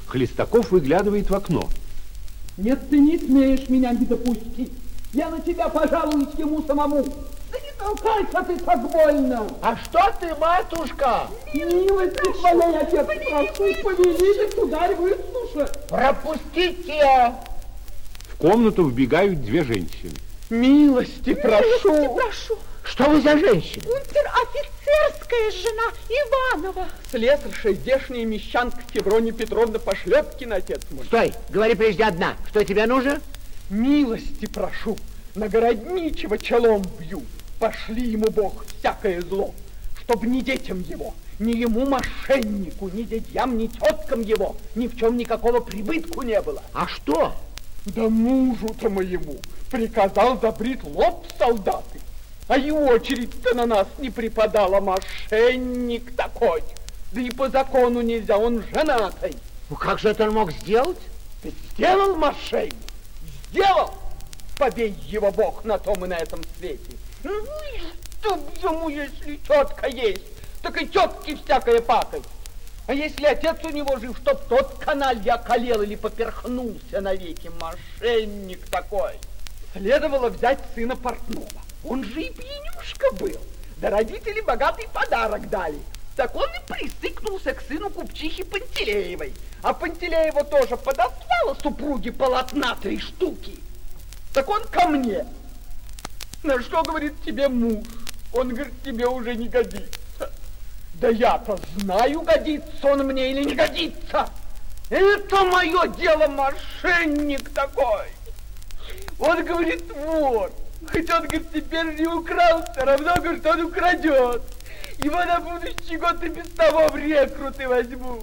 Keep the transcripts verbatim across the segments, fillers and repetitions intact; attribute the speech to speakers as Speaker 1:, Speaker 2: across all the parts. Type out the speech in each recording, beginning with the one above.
Speaker 1: Хлестаков выглядывает в окно.
Speaker 2: Нет, ты не смеешь меня не допустить. Я на тебя пожалуюсь ему самому. Да не толкайся ты так больно.
Speaker 3: А что ты, матушка?
Speaker 2: Милости твоей, отец, прошу, повели, сударь, выслушай.
Speaker 3: Пропустите.
Speaker 1: В комнату вбегают две женщины.
Speaker 2: Милости прошу.
Speaker 4: Милости прошу.
Speaker 3: Что вы за женщина?
Speaker 4: Унтер-офицерская жена Иванова.
Speaker 2: Слесарша, здешняя мещанка Феврония Петровна Пошлепкина, отец мой.
Speaker 3: Стой, говори прежде одна. Что тебе нужно?
Speaker 2: Милости прошу, на городничего челом бью. Пошли ему Бог всякое зло, чтоб ни детям его, ни ему мошеннику, ни дядьям, ни теткам его ни в чем никакого прибытку не было.
Speaker 3: А что?
Speaker 2: Да мужу-то моему приказал забрить лоб солдаты, а и очередь-то на нас не припадала, мошенник такой. Да и по закону нельзя, он женатый.
Speaker 3: Ну как же это он мог сделать?
Speaker 2: Ты сделал мошенник? Сделал! Побей его Бог на том и на этом свете. Ну и чтоб ему, если тетка есть, так и тетки всякая пакость. А если отец у него жив, чтоб тот каналья околел или поперхнулся навеки, мошенник такой. Следовало взять сына портного. Он же и пьянюшка был. Да родители богатый подарок дали. Так он и присыкнулся к сыну купчихи Пантелеевой. А Пантелеева тоже подослала супруге полотна три штуки. Так он ко мне. На что, говорит, тебе муж? Он, говорит, тебе уже не годится. Да я-то знаю, годится он мне или не годится. Это мое дело, мошенник такой. Он, говорит, вор. Хоть он, говорит, теперь не украл, все равно, говорит, он украдет. Его на будущий год и без того в рекруты возьмут.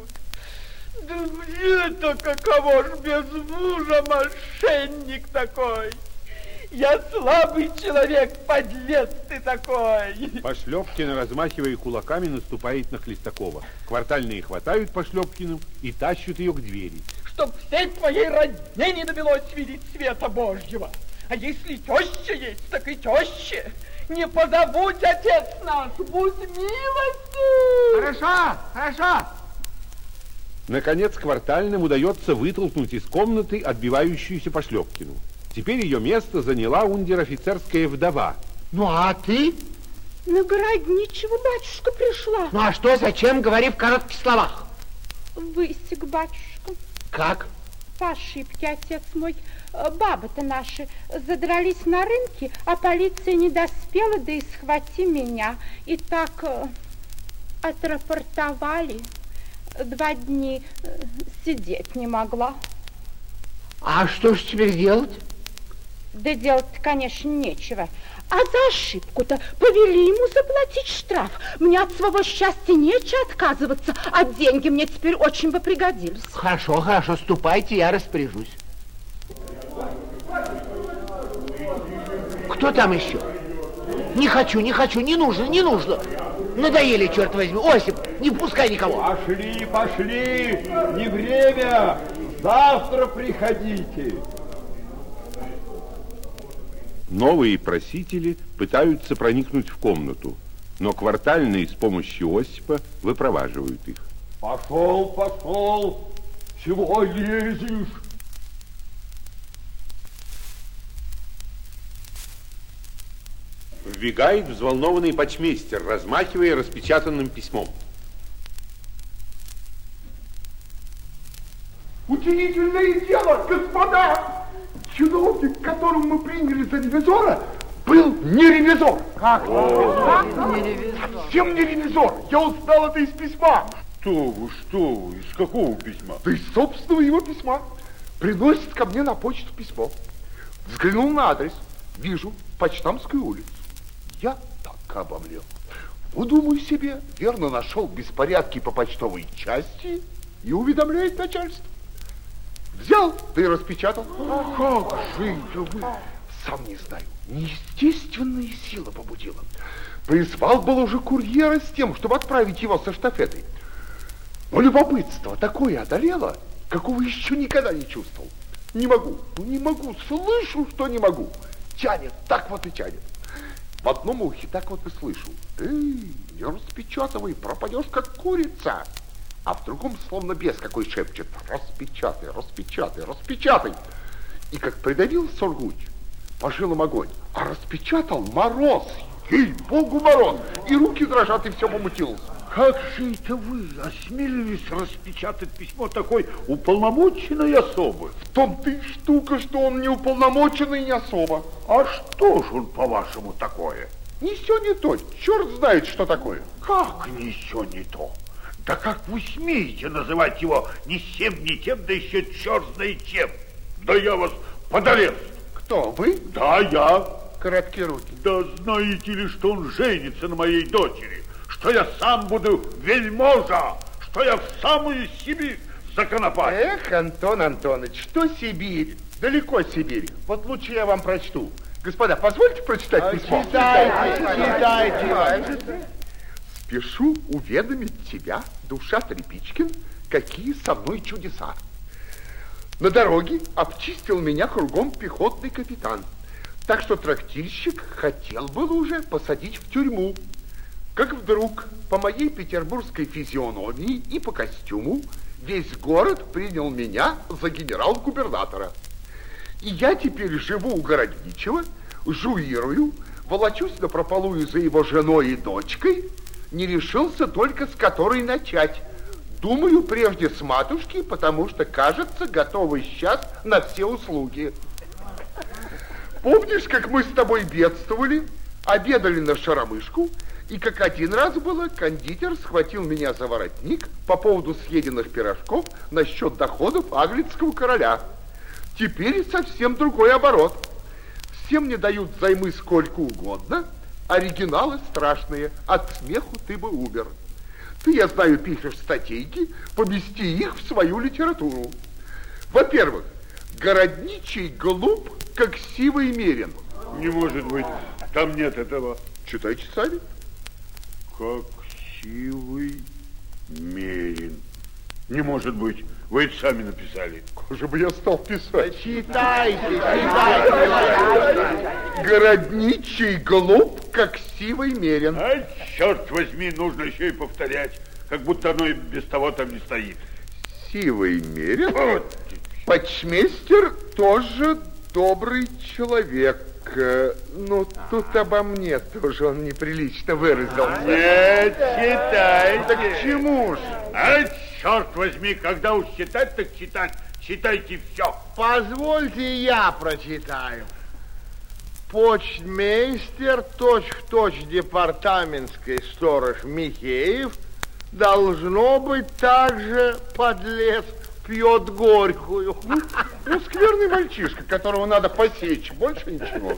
Speaker 2: Да мне-то каково ж без мужа, мошенник такой. Я слабый человек, подлец ты такой.
Speaker 1: Пошлепкина, размахивая кулаками, наступает на Хлестакова. Квартальные хватают Пошлепкину и тащат ее к двери.
Speaker 2: Чтоб всей твоей родне не довелось видеть света Божьего. А если теща есть, так и теща. Не позабудь, отец наш, будь милостив.
Speaker 3: Хорошо, хорошо.
Speaker 1: Наконец, Квартальным удается вытолкнуть из комнаты отбивающуюся Пошлепкину. Теперь ее место заняла унтер-офицерская вдова.
Speaker 3: Ну, а ты?
Speaker 4: На городничего батюшка пришла.
Speaker 3: Ну, а что, зачем, говори в коротких словах.
Speaker 4: Высек батюшка.
Speaker 3: Как?
Speaker 4: По ошибке, отец мой. Бабы-то наши задрались на рынке, а полиция не доспела, да и схвати меня. И так э, отрапортовали. Два дни э, сидеть не могла.
Speaker 3: А что ж теперь делать?
Speaker 4: Да делать-то, конечно, нечего. А за ошибку-то повели ему заплатить штраф. Мне от своего счастья нечего отказываться, а деньги мне теперь очень бы пригодились.
Speaker 3: Хорошо, хорошо, ступайте, я распоряжусь. Кто там еще? Не хочу, не хочу, не нужно, не нужно. Надоели, черт возьми. Осип, не впускай никого.
Speaker 5: Пошли, пошли, не время. Завтра приходите.
Speaker 1: Новые просители пытаются проникнуть в комнату, но Квартальные с помощью Осипа выпроваживают их.
Speaker 5: Пошел, пошел. Чего лезешь?
Speaker 1: Вбегает взволнованный почмейстер, размахивая распечатанным письмом.
Speaker 6: Удивительное дело, господа! Чиновник, которого мы приняли за ревизора, был не ревизор.
Speaker 3: Как?
Speaker 6: Не ревизор. Совсем не ревизор. Я узнал это из письма.
Speaker 5: Что вы, что вы, из какого письма?
Speaker 6: Да из собственного его письма. Приносит ко мне на почту письмо. Взглянул на адрес. Вижу, Почтамскую улицу. Я так обомлел. Ну, думаю себе, верно нашел беспорядки по почтовой части и уведомляет начальство. Взял, да и распечатал. Как же это вы? Сам не знаю. Неестественная сила побудила. Призвал был уже курьера с тем, чтобы отправить его со штафетой. Но любопытство такое одолело, какого еще никогда не чувствовал. Не могу, ну не могу, слышу, что не могу. Тянет, так вот и тянет. В одном ухе так вот и слышу. Эй, не распечатывай, пропадешь как курица. А в другом словно бес какой шепчет: распечатай, распечатай, распечатай. И как придавил сургуч, по жилам огонь, а распечатал мороз, ей-богу, мороз, и руки дрожат, и все помутилось.
Speaker 5: Как же это вы осмелились распечатать письмо такой уполномоченной особы?
Speaker 6: В том-то и штука, что он не уполномоченный и не особо.
Speaker 5: А что ж он, по-вашему, такое?
Speaker 6: Не все не то, черт знает, что такое.
Speaker 5: Как не все не то? Да как вы смеете называть его ни с тем, ни тем, да еще черт знает чем? Да я вас подорез.
Speaker 6: Кто, вы?
Speaker 5: Да, я.
Speaker 6: Короткие руки.
Speaker 5: Да знаете ли, что он женится на моей дочери? Что я сам буду вельможа? Что я в самую Сибирь законопатил?
Speaker 6: Эх, Антон Антонович, что Сибирь? Далеко Сибирь. Вот лучше я вам прочту. Господа, позвольте прочитать а письмо?
Speaker 3: Читайте, читайте.
Speaker 6: Спешу уведомить тебя, душа Тряпичкин, какие со мной чудеса. На дороге обчистил меня кругом пехотный капитан, так что трактирщик хотел было уже посадить в тюрьму. Как вдруг по моей петербургской физиономии и по костюму весь город принял меня за генерал-губернатора. И я теперь живу у Городничего, жуирую, волочусь напропалую за его женой и дочкой, не решился только с которой начать. Думаю, прежде с матушки, потому что, кажется, готовы сейчас на все услуги. Помнишь, как мы с тобой бедствовали, обедали на шаромышку, и как один раз было, кондитер схватил меня за воротник по поводу съеденных пирожков насчет доходов английского короля. Теперь совсем другой оборот. Все мне дают займы сколько угодно, оригиналы страшные, от смеху ты бы умер. Ты, я знаю, пишешь статейки, помести их в свою литературу. Во-первых, Городничий глуп, как сивый мерин.
Speaker 5: Не может быть, там нет этого.
Speaker 6: Читайте сами.
Speaker 5: Как сивый мерин. Не может быть, вы это сами написали.
Speaker 6: Коже бы я стал писать.
Speaker 3: Читайте, читайте.
Speaker 6: Городничий глуп, как сивый мерин.
Speaker 5: А, черт возьми, нужно еще и повторять, как будто оно и без того там не стоит.
Speaker 6: Сивый мерин?
Speaker 5: Вот.
Speaker 6: Почмейстер тоже добрый человек. Ну, тут обо мне тоже он неприлично выразился.
Speaker 5: Нет, читайте.
Speaker 6: Да к чему ж?
Speaker 5: А, черт возьми, когда уж читать, так читать. Читайте все.
Speaker 3: Позвольте, я прочитаю. Почтмейстер, точь-в-точь департаментский сторож Михеев, должно быть также подлец, пьет горькую.
Speaker 6: Ну, ну, скверный мальчишка, которого надо посечь, больше ничего.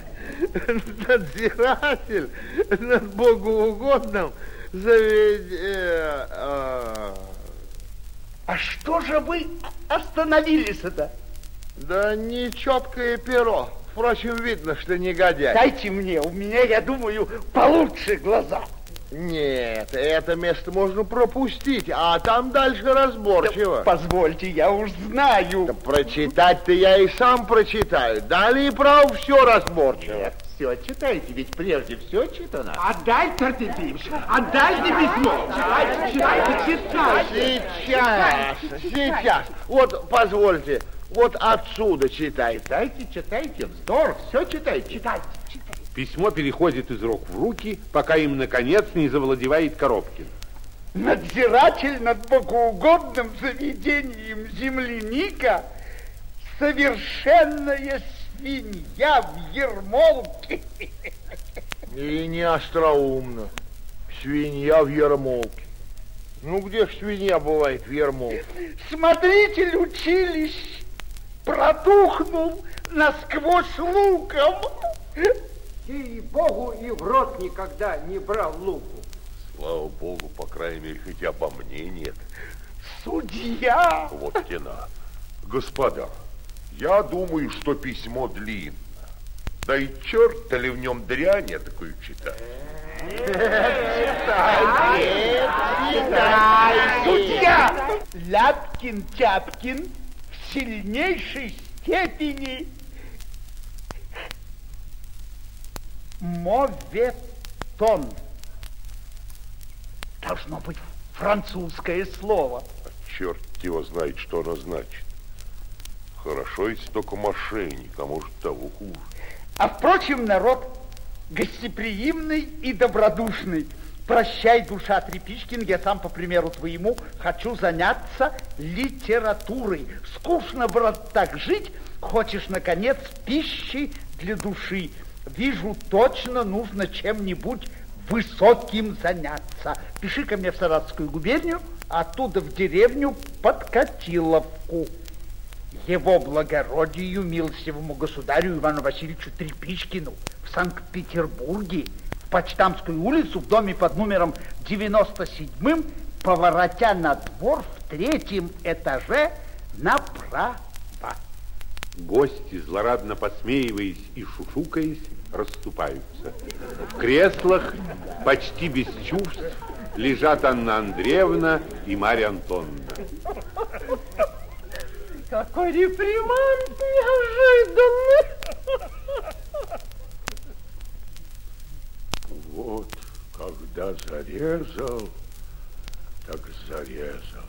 Speaker 3: Надзиратель над богоугодным завед... э, э...
Speaker 2: А что же вы остановились-то?
Speaker 3: Да не четкое перо. Впрочем, видно, что негодяй.
Speaker 2: Дайте мне, у меня, я думаю, получше глаза.
Speaker 3: Нет, это место можно пропустить, а там дальше разборчиво.
Speaker 2: Да, позвольте, я уж знаю.
Speaker 3: Да прочитать-то я и сам прочитаю. Далее, право, все разборчиво.
Speaker 2: Нет, все читайте, ведь прежде все читано.
Speaker 7: Отдай, Тертипиш, отдайте письмо. Читайте, читайте, читайте.
Speaker 3: Сейчас, сейчас. Вот, позвольте, вот отсюда читайте.
Speaker 2: Читайте, читайте, вздор, все читайте. Читайте, читайте.
Speaker 1: Письмо переходит из рук в руки, пока им, наконец, не завладевает Коробкин.
Speaker 2: Надзиратель над богоугодным заведением земляника, совершенная свинья в ермолке.
Speaker 3: И не остроумно. Свинья в ермолке. Ну, где ж свинья бывает в ермолке?
Speaker 2: Смотритель училищ протухнул насквозь луком.
Speaker 7: Ей-богу, и в рот никогда не брал луку.
Speaker 8: Слава богу, по крайней мере, хоть обо мне нет.
Speaker 2: Судья!
Speaker 8: Вот тена. Господа, я думаю, что письмо длинно. Да и черт-то ли в нем дрянь я такую читаю.
Speaker 2: Судья! Ляпкин-Тяпкин в сильнейшей степени моветон.
Speaker 9: Должно быть французское слово.
Speaker 8: А черт его знает, что оно значит. Хорошо, если только мошенник, а может, того хуже.
Speaker 9: А впрочем, народ гостеприимный и добродушный. Прощай, душа Трепичкин, я сам, по примеру твоему, хочу заняться литературой. Скучно, брат, так жить. Хочешь, наконец, пищи для души. Вижу, точно нужно чем-нибудь высоким заняться. Пиши ко мне в Саратовскую губернию, оттуда в деревню под Катиловку. Его благородию, милостивому государю Ивану Васильевичу Трепичкину в Санкт-Петербурге, в Почтамскую улицу, в доме под номером девяносто семь, поворотя на двор в третьем этаже направо.
Speaker 1: Гости, злорадно посмеиваясь и шушукаясь, расступаются. В креслах, почти без чувств, лежат Анна Андреевна и Марья Антоновна.
Speaker 2: Какой реприманд неожиданный!
Speaker 5: Вот, когда зарезал, так зарезал.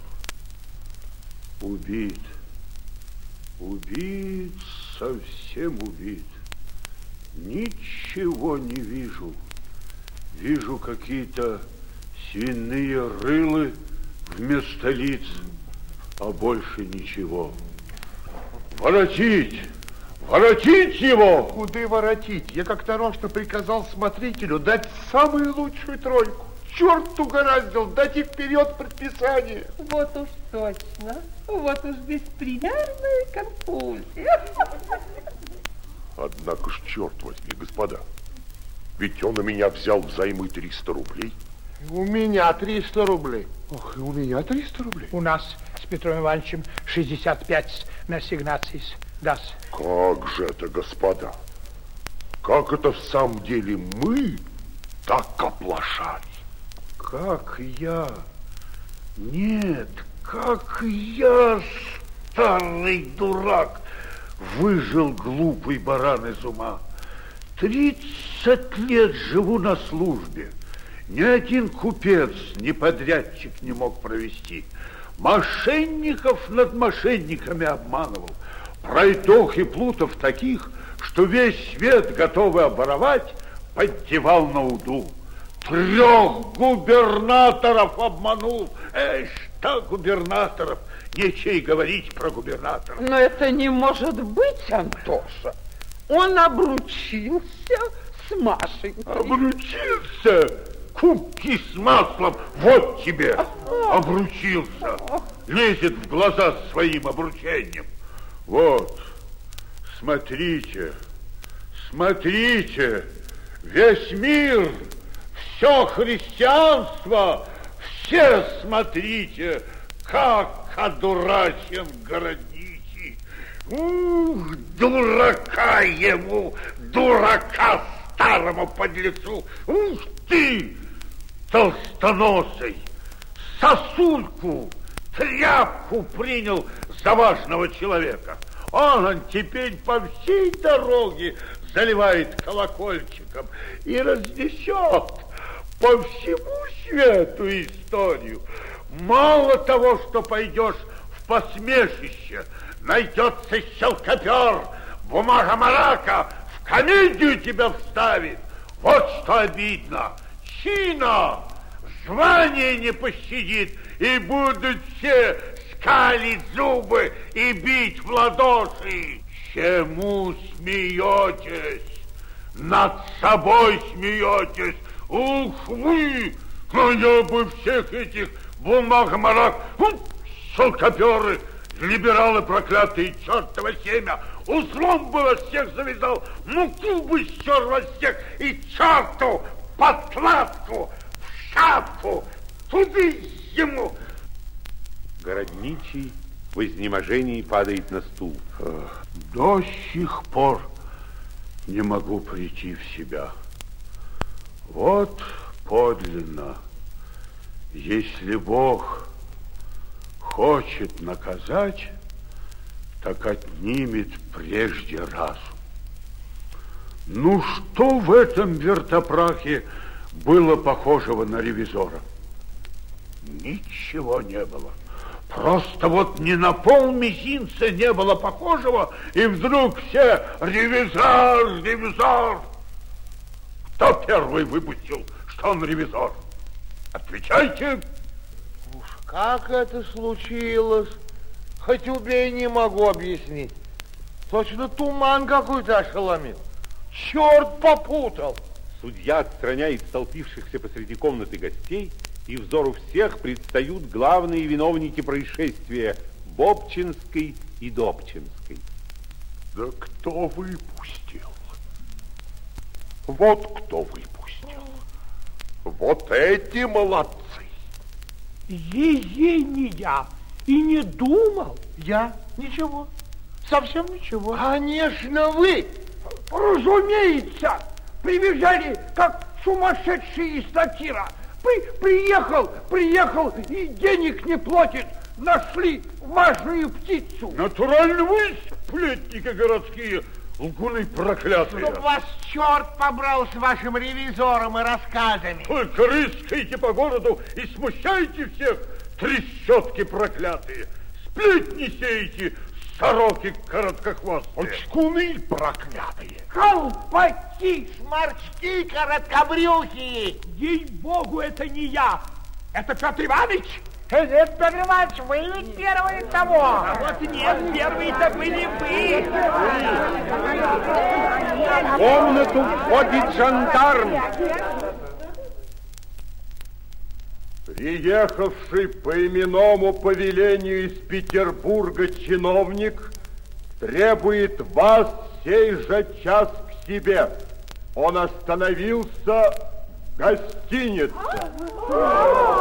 Speaker 5: Убит. Убит, совсем убит. Ничего не вижу. Вижу какие-то свиные рылы вместо лиц, а больше ничего. Воротить! Воротить его!
Speaker 6: Куда воротить? Я как нарочно приказал смотрителю дать самую лучшую тройку. Черт угораздил, дайте вперед предписание.
Speaker 2: Вот уж точно. Вот уж беспримерная конфузия.
Speaker 8: Однако ж, черт возьми, господа, ведь он у меня взял взаймы триста рублей.
Speaker 3: У меня триста рублей.
Speaker 6: Ох, и у меня триста рублей.
Speaker 7: У нас с Петром Ивановичем шестьдесят пять на ассигнации даст.
Speaker 8: Как же это, господа? Как это в самом деле мы так оплошали?
Speaker 5: Как я? Нет, как я, старый дурак, выжил глупый баран из ума. Тридцать лет живу на службе. Ни один купец, ни подрядчик не мог провести. Мошенников над мошенниками обманывал. Пройдох и плутов таких, что весь свет, готовый оборовать, поддевал на уду. Трех губернаторов обманул. Эй, что губернаторов? Нечего и говорить про губернаторов.
Speaker 2: Но это не может быть, Антоша. Он обручился с Машенькой.
Speaker 5: Обручился? Кубки с маслом, вот тебе. Обручился. Лезет в глаза своим обручением. Вот, смотрите, смотрите, весь мир, все христианство, все смотрите, как одурачен Городничий. Ух, дурака ему, дурака старому подлецу. Ух ты, толстоносый, сосульку, тряпку принял за важного человека. Он, он теперь по всей дороге заливает колокольчиком и разнесет по всему свету историю. Мало того, что пойдешь в посмешище, найдется щелкопер, бумага-марака, в комедию тебя вставит. Вот что обидно. Чина, звание не пощадит, и будут все скалить зубы и бить в ладоши. Чему смеетесь? Над собой смеетесь. Ух вы! А я бы всех этих бумаг-марак, шелкоперы, либералы проклятые, чертово семя, узлом бы вас всех завязал, муку бы стер вас всех и черту, подкладку, в шапку, туды ему.
Speaker 1: Городничий в изнеможении падает на стул.
Speaker 5: До сих пор не могу прийти в себя. Вот подлинно, если Бог хочет наказать, так отнимет прежде разум. Ну что в этом вертопрахе было похожего на ревизора? Ничего не было. Просто вот ни на пол мизинца не было похожего, и вдруг все ревизор, ревизор. Кто первый выпустил, что он ревизор? Отвечайте.
Speaker 3: Уж как это случилось? Хоть убей, не могу объяснить. Точно туман какой-то ошеломил. Черт попутал.
Speaker 1: Судья отстраняет столпившихся посреди комнаты гостей, и взору всех предстают главные виновники происшествия Бобчинской и Добчинской.
Speaker 8: Да кто выпустил? Вот кто выпустил. Вот эти молодцы.
Speaker 7: Ей-ей не я. И не думал. Я ничего. Совсем ничего.
Speaker 3: Конечно, вы.
Speaker 2: Разумеется. Прибежали, как сумасшедшие из трактира. При, приехал, приехал и денег не платит. Нашли важную птицу.
Speaker 5: Натурально вы, сплетники городские, лгуны проклятые.
Speaker 3: Чтоб вас черт побрал с вашим ревизором и рассказами.
Speaker 5: Только рыскаете по городу и смущаете всех, трещотки проклятые. Сплетни сеете, сороки короткохвостые.
Speaker 8: Очкуны проклятые.
Speaker 2: Колпаки,
Speaker 3: Сморчки короткобрюхие.
Speaker 2: ей-богу, это не я. Это Петр Иванович.
Speaker 7: Нет, Петр Иванович, вы ведь первые того.
Speaker 2: А вот нет, первые-то были вы.
Speaker 1: В комнату входит жандарм.
Speaker 8: Приехавший по именному повелению из Петербурга чиновник требует вас сей же час к себе. Он остановился в гостинице.